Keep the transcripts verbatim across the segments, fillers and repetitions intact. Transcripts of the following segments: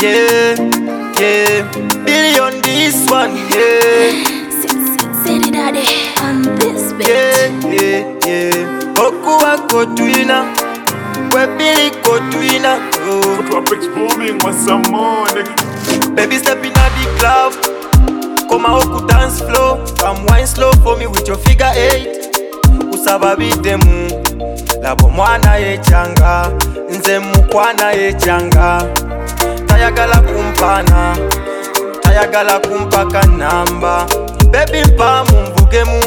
yeah, yeah. Billy on this one, yeah. City daddy on this bit. Yeah, yeah, yeah. Okuwa kotwina, we Billy kotwina. Oh. Tropics booming, want some more, nigga. Baby step in at the club, come out ku dance floor. Come wine slow for me with your figure eight. Usababidemu, labo mwana yechanga, nze mukwana yechanga. Tayagala kumpana, tayagala kumpaka namba. Baby mpa mumvugemu,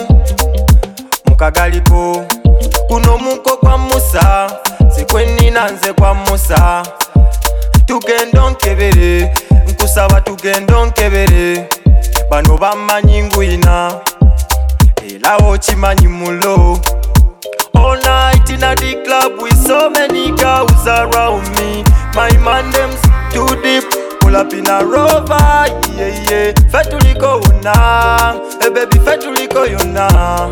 mukagaliko. Kuno muko kwa Musa, sikweni nanze kwa Musa. Tugendo nkebere, nkusaba tugendo nkebere. Bano bamanyi ngwina, era okimanyi mulo. All night in a the club with so many girls around me. My man them's too deep, pull up in a Rover, yeah yeah. Fetuliko una, hey baby fetuliko yona.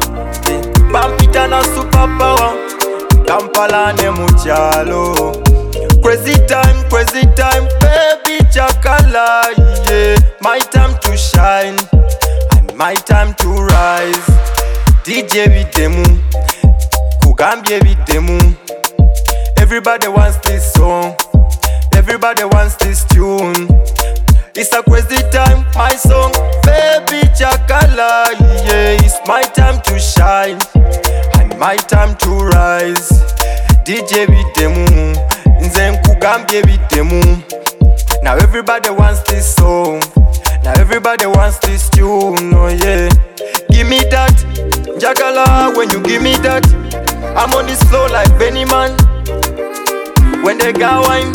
Pampita na superpower, Kampala ne muchalo. Crazy time, crazy time, baby chakala, yeah. My time to shine, and my time to rise. D J bidemu, Kugambye bidemu. Everybody wants this song, everybody wants this tune. It's a crazy time, my song, baby chakala, yeah. It's my time to shine, and my time to rise. D J bidemu, nze nkugambye bidemu. Now everybody wants this song, now everybody wants this tune, oh yeah. Give me that, njagala when you give me that. I'm on this floor like Benny Man. When they got wine,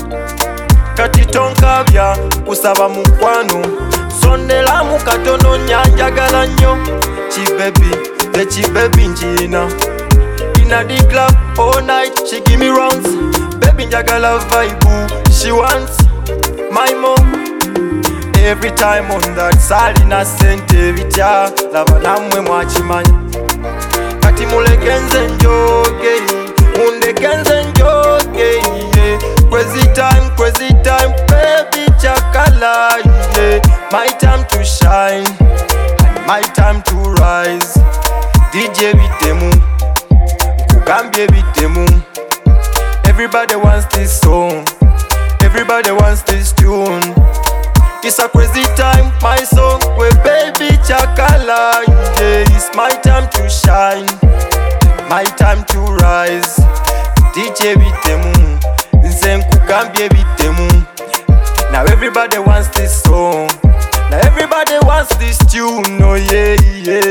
kati tonkabya, kusaba mukwano. Sondela mukatono nyanjagala nnyo. Chibebi, the chibebi njina. Inna the club all night, she give me rounds. Baby njagala vibe, she wants my mom. Every time on that salina sente bicha, lava namwe mwachimanya. Kati mulegenze njoge, mundegenze njoge, yeah. Crazy time, crazy time, baby chakala, yeah. My time to shine, and my time to rise. D J bidemu, Kugambye bidemu. Everybody wants this song, everybody wants this tune. It's a crazy time, my song, where baby chakala, yeah. It's my time to shine, my time to rise. D J bidemu, nze nkugambye bidemu. Now everybody wants this song, now everybody wants this tune, oh yeah, yeah.